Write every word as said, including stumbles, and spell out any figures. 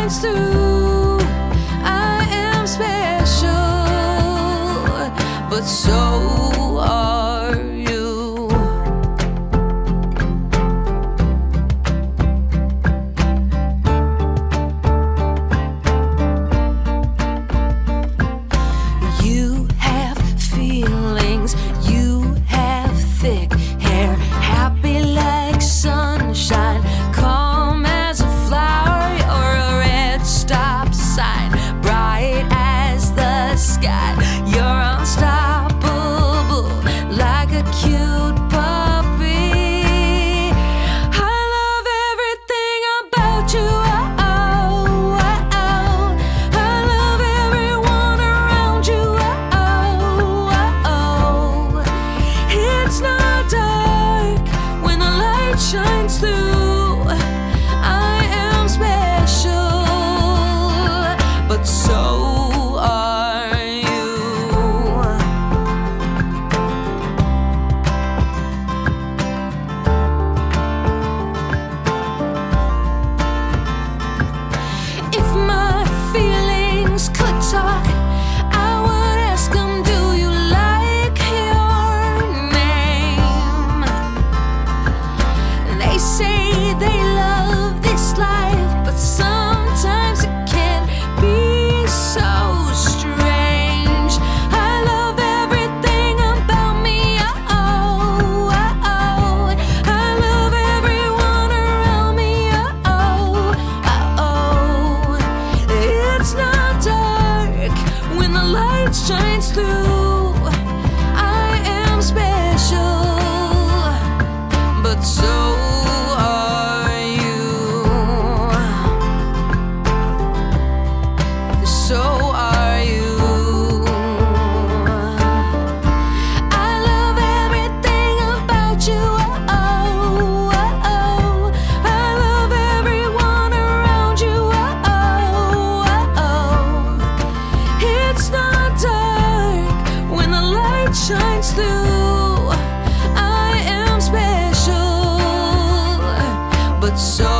shines through. I am special, but so are you. You have feelings, you have thick hair, happy like sunshine, calm as a flower. You're a red stop sign, bright as the sky. You're unstoppable like a cute puppy. I love everything about you. Oh, oh, oh. I love everyone around you. Oh, oh, oh. It's not dark when the light shines through. I am special, but so are you. If my feelings could talk, I would ask them, do you like your name? They say they love this life, but sometimes it can be so strange. I love everything about me. Oh, oh, oh. I love everyone around me. Oh, oh, oh. It's not dark when the light shines through. I am special, but so are you. So are you. I love everything about you. Oh, oh, oh. I love everyone around you. Oh, oh, oh. It's not dark when the light shines through. I am special, but so